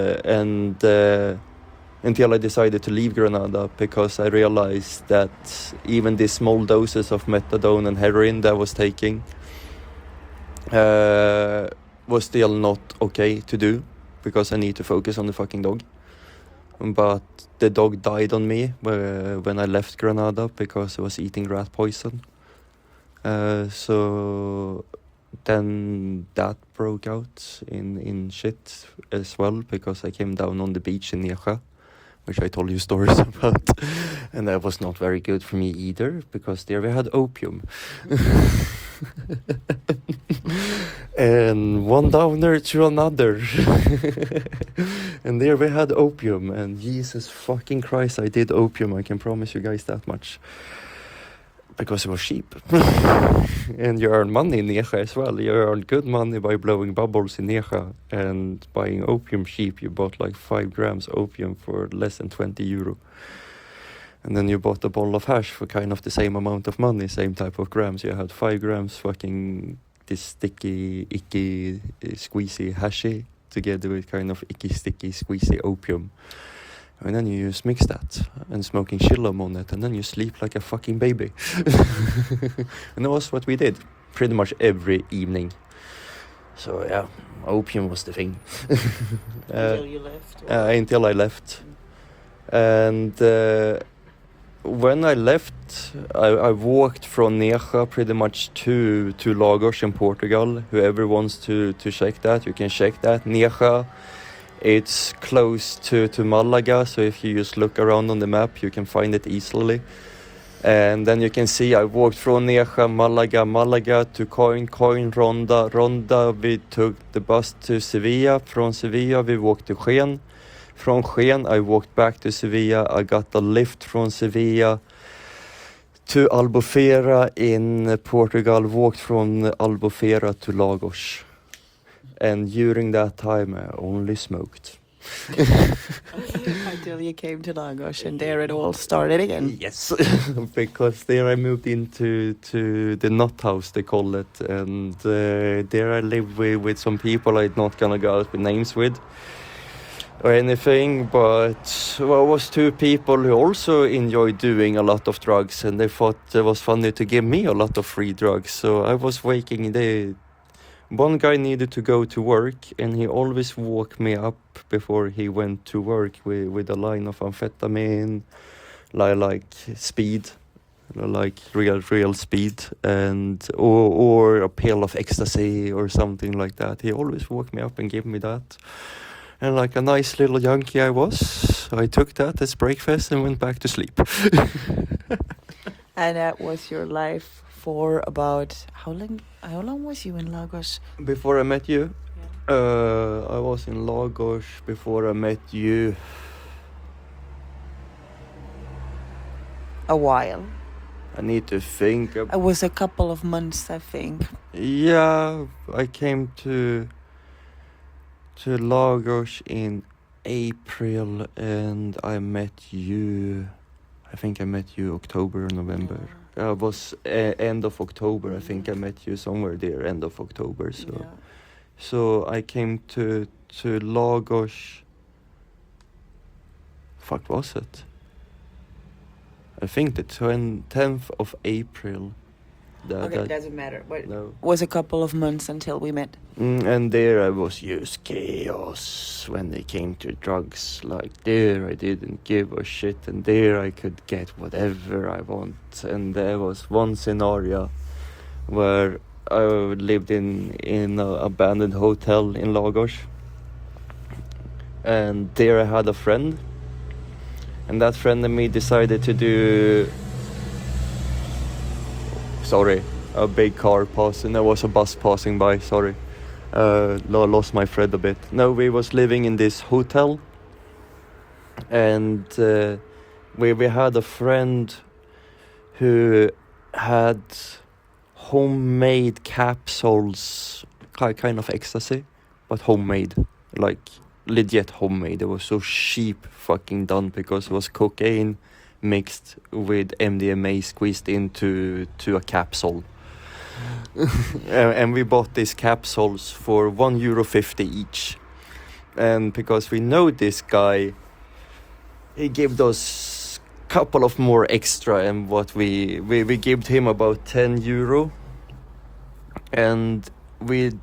I decided to leave Granada, because I realized that even the small doses of methadone and heroin that I was taking was still not okay to do because I need to focus on the fucking dog. But the dog died on me when I left Granada because I was eating rat poison. So then that broke out in shit as well because I came down on the beach in Nieja, which I told you stories about. And that was not very good for me either because there we had opium. And one downer to another. And there we had opium, and Jesus fucking Christ, I did opium, I can promise you guys that much. Because it was cheap. And you earn money in Nieja as well. You earn good money by blowing bubbles in Nieja and buying opium cheap. You bought like 5 grams opium for less than 20 euro. And then you bought a bottle of hash for kind of the same amount of money, same type of grams. You had 5 grams fucking this sticky, icky, squeezy hashy together with kind of icky, sticky, squeezy opium. And then you just mix that and smoking chillum on it, and then you sleep like a fucking baby. And that was what we did pretty much every evening. So yeah, opium was the thing. Until you left? Until I left. And when I left, I walked from Nieja pretty much to Lagos in Portugal. Whoever wants to check that, you can check that. Nieja, it's close to Malaga, so if you just look around on the map, you can find it easily. And then you can see I walked from Nieja, Malaga to Coin, Ronda. We took the bus to Sevilla. From Sevilla, we walked to Jaén. From Jaén, I walked back to Sevilla. I got a lift from Sevilla to Albufeira in Portugal. Walked from Albufeira to Lagos. And during that time, I only smoked. Until you came to Lagos, and there it all started again. Yes, because there I moved into the nut house, they call it. And there I lived with some people I'm not gonna go out with names with or anything, but well, it was 2 people who also enjoyed doing a lot of drugs, and they thought it was funny to give me a lot of free drugs. So I was waking one guy needed to go to work, and he always woke me up before he went to work with a line of amphetamine, like speed, like real speed, and or a pill of ecstasy or something like that. He always woke me up and gave me that. And like a nice little junkie I was, I took that as breakfast and went back to sleep. And that was your life for about how long was you in Lagos? Before I met you, I was in Lagos before I met you. A while. I need to think. It was a couple of months, I think. Yeah, I came to Lagos in April, and I met you. I think I met you October or November. It was end of October. I think I met you somewhere there, end of October. So I came to Lagos. Fuck was it? I think the 10th of April. Okay, doesn't matter. No. Was a couple of months until we met. And there I was just chaos when it came to drugs. Like there I didn't give a shit, and there I could get whatever I want. And there was one scenario where I lived in an abandoned hotel in Lagos, and there I had a friend, and that friend and me decided to do... Sorry, a big car passing. There was a bus passing by, sorry. Lost my thread a bit. No, we was living in this hotel, and we had a friend who had homemade capsules, kind of ecstasy, but homemade, like legit homemade. It was so cheap fucking done because it was cocaine mixed with MDMA squeezed into a capsule. And we bought these capsules for €1.50 each. And because we know this guy, he gave us a couple of more extra, and what we gave him about €10. And we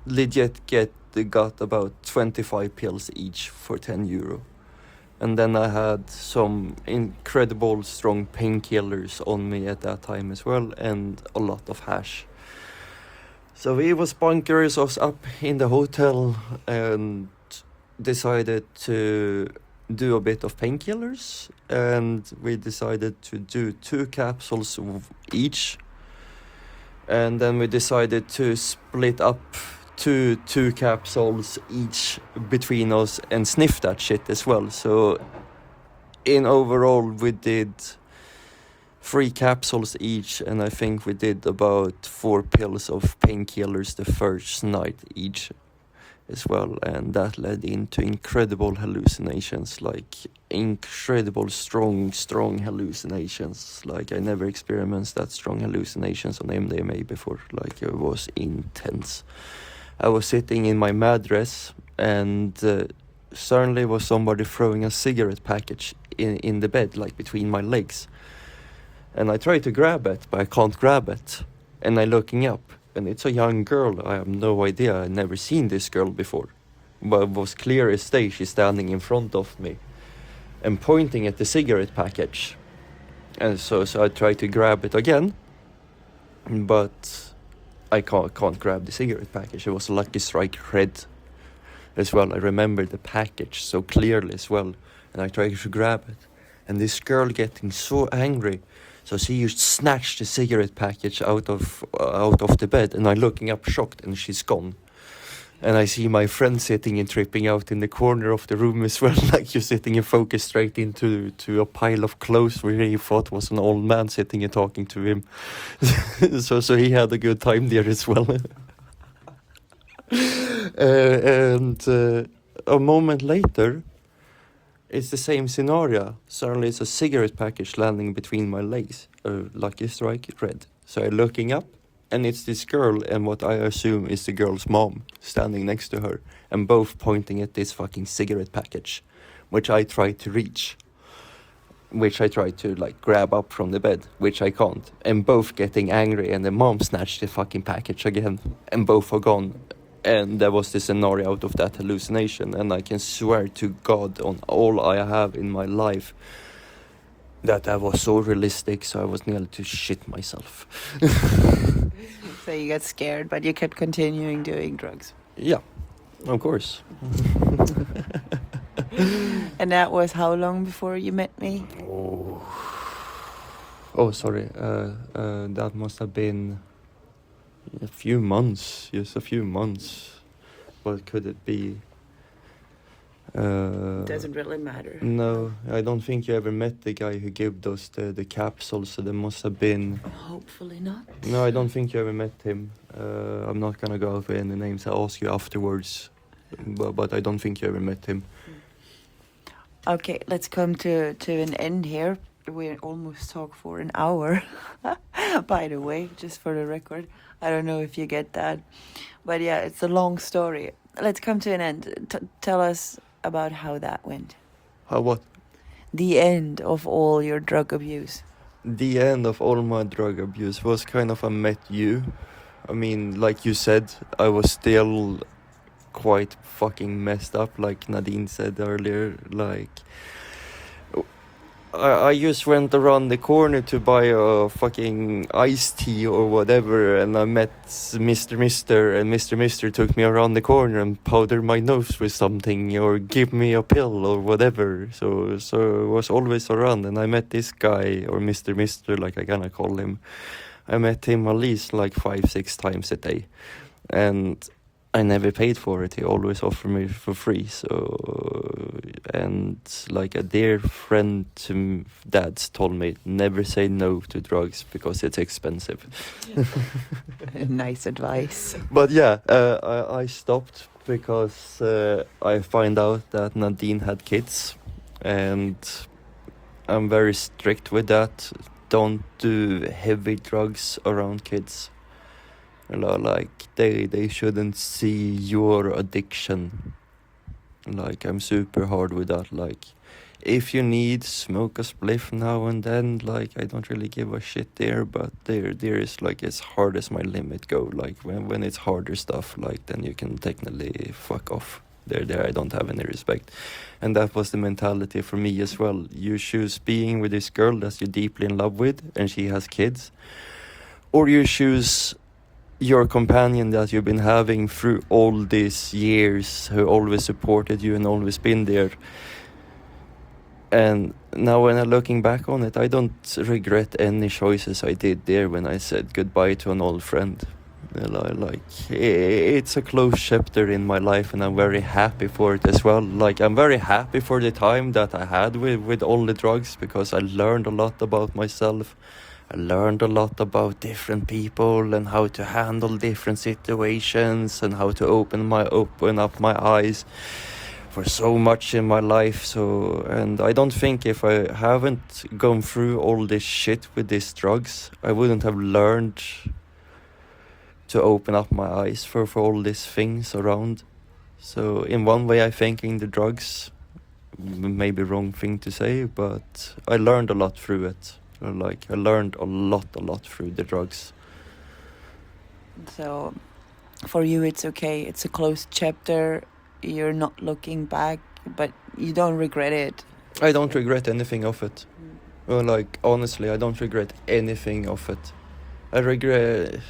legit got about 25 pills each for 10 euro. And then I had some incredible strong painkillers on me at that time as well, and a lot of hash. So we was bunkers us up in the hotel and decided to do a bit of painkillers, and we decided to do 2 capsules each, and then we decided to split up two capsules each between us and sniff that shit as well. So in overall we did 3 capsules each, and I think we did about 4 pills of painkillers the first night each as well, and that led into incredible hallucinations, like incredible strong hallucinations. Like I never experienced that strong hallucinations on MDMA before. Like it was intense. I was sitting in my mattress, and suddenly was somebody throwing a cigarette package in the bed, like between my legs. And I try to grab it, but I can't grab it. And I'm looking up, and it's a young girl. I have no idea. I've never seen this girl before. But it was clear as day. She's standing in front of me and pointing at the cigarette package. And so I try to grab it again, but I can't grab the cigarette package. It was a Lucky Strike red as well. I remember the package so clearly as well. And I tried to grab it. And this girl getting so angry. So she just snatched the cigarette package out of the bed, and I'm looking up shocked, and she's gone. And I see my friend sitting and tripping out in the corner of the room as well, like you're sitting and focused straight into a pile of clothes where he thought was an old man sitting and talking to him. so he had a good time there as well. And a moment later, it's the same scenario. Suddenly it's a cigarette package landing between my legs. Lucky Strike red. So I'm looking up, and it's this girl and what I assume is the girl's mom standing next to her, and both pointing at this fucking cigarette package, which I try to reach. Which I try to like grab up from the bed, which I can't. And both getting angry, and the mom snatched the fucking package again, and both are gone. And there was this scenario out of that hallucination, and I can swear to God on all I have in my life that was so realistic, so I was nearly to shit myself. So you got scared, but you kept continuing doing drugs. Yeah, of course. And that was how long before you met me? Oh, sorry. That must have been a few months. Yes, a few months. What could it be? Doesn't really matter. No, I don't think you ever met the guy who gave those the capsules, so there must have been... Hopefully not. No, I don't think you ever met him. I'm not gonna go out with any names. I'll ask you afterwards, but I don't think you ever met him. Okay, let's come to an end here. We almost talked for an hour, by the way, just for the record. I don't know if you get that, but yeah, it's a long story. Let's come to an end. Tell us about how that went. How what? The end of all your drug abuse. The end of all my drug abuse was kind of I met you. I mean, like you said, I was still quite fucking messed up, like Nadine said earlier. Like, I just went around the corner to buy a fucking iced tea or whatever, and I met Mr. Mister, and Mr. Mister took me around the corner and powdered my nose with something or give me a pill or whatever. So I was always around, and I met this guy, or Mr. Mister, like I gonna call him. I met him at least like 5-6 times a day, and I never paid for it. He always offered me for free. So, and like a dear friend to Dad's told me, never say no to drugs because it's expensive. Nice advice. But yeah, I stopped because I find out that Nadine had kids, and I'm very strict with that. Don't do heavy drugs around kids. Like they shouldn't see your addiction. Like I'm super hard with that. Like if you need, smoke a spliff now and then. Like, I don't really give a shit there, but there is like as hard as my limit go. Like when it's harder stuff, like then you can technically fuck off. There I don't have any respect. And that was the mentality for me as well. You choose being with this girl that you're deeply in love with and she has kids, or you choose your companion that you've been having through all these years, who always supported you and always been there. And now when I'm looking back on it, I don't regret any choices I did there when I said goodbye to an old friend. It's a closed chapter in my life, and I'm very happy for it as well. Like, I'm very happy for the time that I had with all the drugs, because I learned a lot about myself. I learned a lot about different people and how to handle different situations and how to open up my eyes for so much in my life. So, and I don't think if I haven't gone through all this shit with these drugs, I wouldn't have learned to open up my eyes for all these things around. So in one way, I thanking the drugs, maybe wrong thing to say, but I learned a lot through it. Like, I learned a lot through the drugs. So for you, it's okay. It's a closed chapter. You're not looking back, but you don't regret it. I don't regret anything of it. Well, like, honestly, I don't regret anything of it. I regret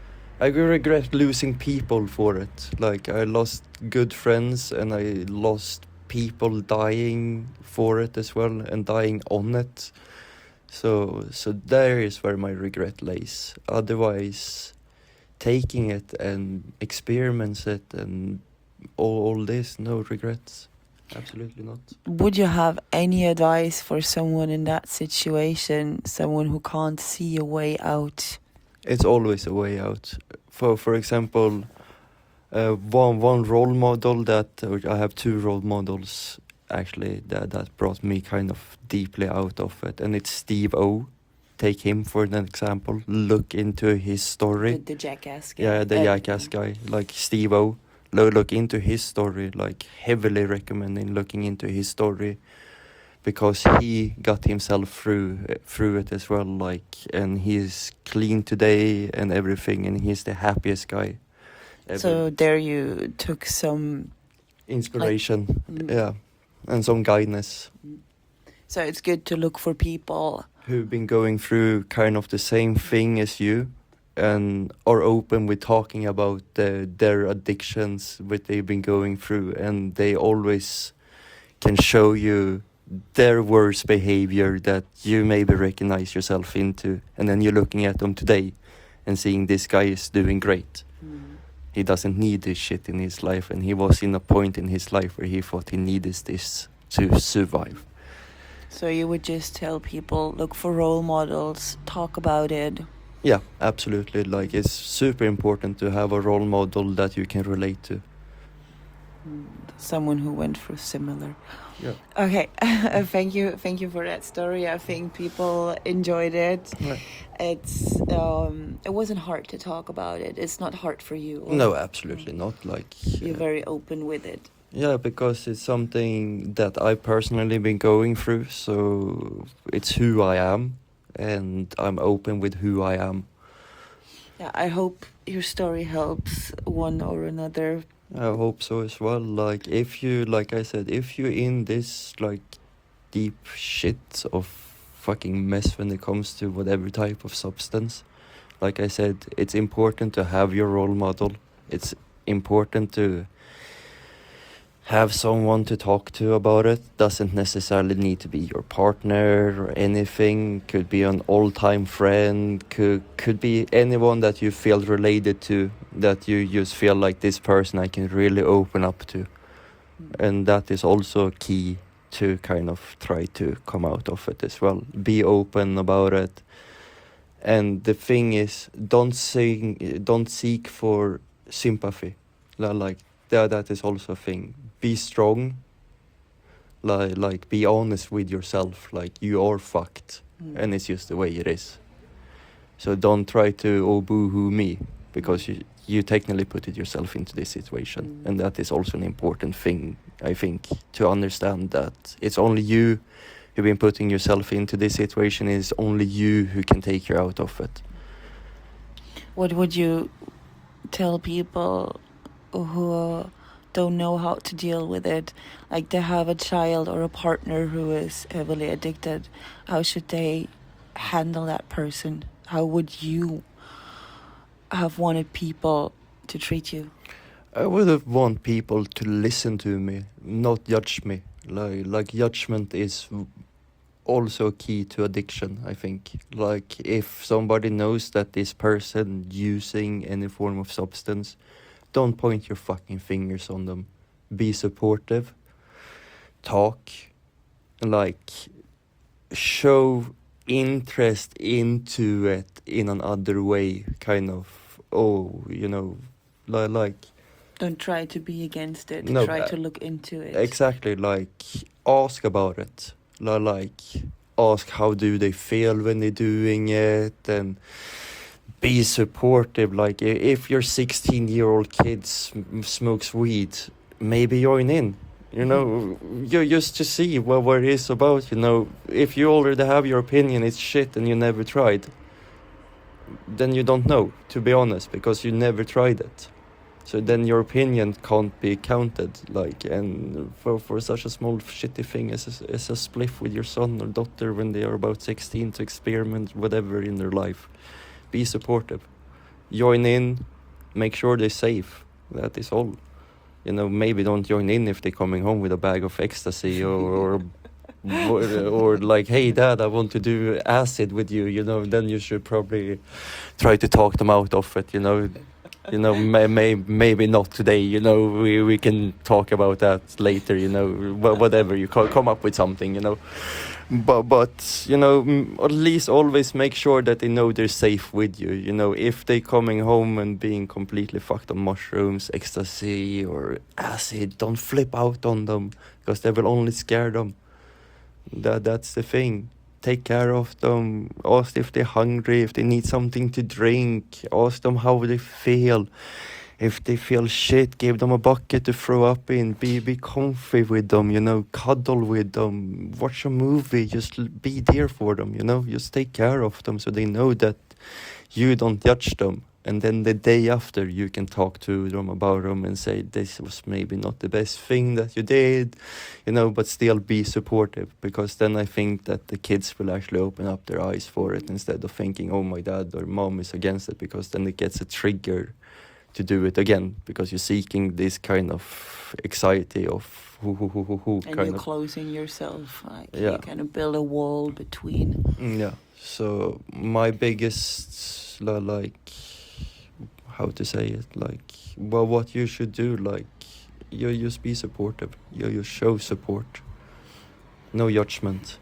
losing people for it. Like, I lost good friends and I lost people dying for it as well, and dying on it. So there is where my regret lays. Otherwise, taking it and experiments it and all this, no regrets. Absolutely not. Would you have any advice for someone in that situation, someone who can't see a way out? It's always a way out. For example, one role model I have two role models actually that brought me kind of deeply out of it, and it's Steve-O. Take him for an example. Look into his story. The jackass guy. Yeah, the jackass guy, like Steve-O. Look into his story, like heavily recommending looking into his story, because he got himself through it as well, like, and he's clean today and everything, and he's the happiest guy ever. So there you took some inspiration, yeah, and some guidance. So it's good to look for people who've been going through kind of the same thing as you, and are open with talking about their addictions, what they've been going through, and they always can show you their worst behavior that you maybe recognize yourself into, and then you're looking at them today and seeing this guy is doing great. He doesn't need this shit in his life, and he was in a point in his life where he thought he needed this to survive. So you would just tell people, look for role models, talk about it. Yeah, absolutely. Like, it's super important to have a role model that you can relate to. Someone who went through similar. Yeah. Okay, thank you for that story. I think people enjoyed it. Yeah. It's it wasn't hard to talk about it. It's not hard for you. No, absolutely not. Like, you're very open with it. Yeah, because it's something that I personally been going through, so it's who I am, and I'm open with who I am. Yeah, I hope your story helps one or another. I hope so as well. Like, like I said, if you're in this, like, deep shit of fucking mess when it comes to whatever type of substance, like I said, it's important to have your role model. It's important to have someone to talk to about it. Doesn't necessarily need to be your partner or anything. Could be an all-time friend. Could be anyone that you feel related to, that you just feel like this person I can really open up to. And that is also key to kind of try to come out of it as well. Be open about it. And the thing is, don't seek for sympathy. Like, that is also a thing. Be strong. Like be honest with yourself. Like, you are fucked, and it's just the way it is. So don't try to boo-hoo me, because you technically put it yourself into this situation, and that is also an important thing I think, to understand that it's only you who've been putting yourself into this situation. It's only you who can take you out of it. What would you tell people who don't know how to deal with it? Like they have a child or a partner who is heavily addicted. How should they handle that person? How would you have wanted people to treat you? I would have want people to listen to me, not judge me. Like judgment is also key to addiction, I think. Like if somebody knows that this person using any form of substance, don't point your fucking fingers on them. Be supportive. Talk. Like show interest into it in another way, kind of. Oh, you know, like Don't try to be against it. No, Try to look into it. exactly, like ask about it. Like ask how do they feel when they're doing it, and be supportive. Like if your 16-year-old kid smokes weed, maybe join in. You know, you just to see what it is about. You know, if you already have your opinion, it's shit, and you never tried, then you don't know, to be honest, because you never tried it. So then your opinion can't be counted. Like, and for such a small shitty thing as a spliff with your son or daughter when they are about 16 to experiment whatever in their life, be supportive, join in, make sure they're safe. That is all. You know, maybe don't join in if they're coming home with a bag of ecstasy or like, hey dad, I want to do acid with you. You know, then you should probably try to talk them out of it. You know. You know, maybe not today. You know, we can talk about that later. You know, whatever, you come up with something. You know, but you know, at least always make sure that they know they're safe with you. You know, if they coming home and being completely fucked on mushrooms, ecstasy or acid, don't flip out on them, because they will only scare them. That's the thing. Take care of them. Ask if they're hungry, if they need something to drink. Ask them how they feel. If they feel shit, give them a bucket to throw up in. Be comfy with them, you know. Cuddle with them. Watch a movie. Just be there for them, you know. Just take care of them so they know that you don't judge them. And then the day after, you can talk to them about them and say, this was maybe not the best thing that you did, you know, but still be supportive. Because then I think that the kids will actually open up their eyes for it instead of thinking, oh, my dad or mom is against it, because then it gets a trigger to do it again, because you're seeking this kind of anxiety of who and kind you're of closing yourself. Like Yeah. you kind of build a wall between. Yeah. So my biggest like, how to say it, like, well, what you should do, like, you just be supportive. You show support. No judgment.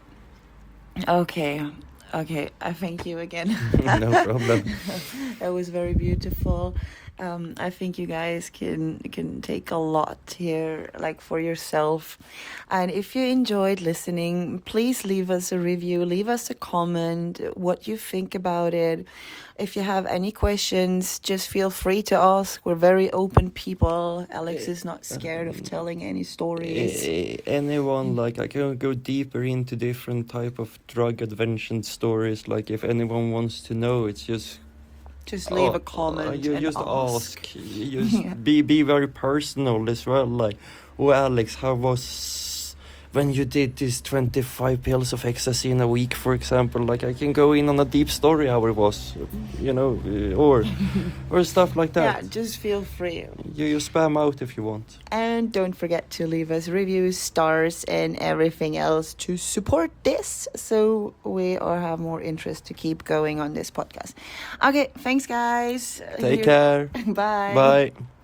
Okay. I thank you again. No problem. That was very beautiful. I think you guys can take a lot here, like for yourself. And if you enjoyed listening, please leave us a review, leave us a comment, what you think about it. If you have any questions, just feel free to ask. We're very open people. Alex is not scared of telling any stories. Anyone, like, I can go deeper into different type of drug adventure stories. Like, if anyone wants to know, it's just leave a comment. You and just ask. You just Yeah. be very personal as well. Like, oh, Alex, how was when you did this 25 pills of ecstasy in a week, for example? Like, I can go in on a deep story how it was, you know, or stuff like that. Yeah, just feel free. You spam out if you want. And don't forget to leave us reviews, stars, and everything else to support this, so we all have more interest to keep going on this podcast. Okay, thanks, guys. Take care. Bye. Bye.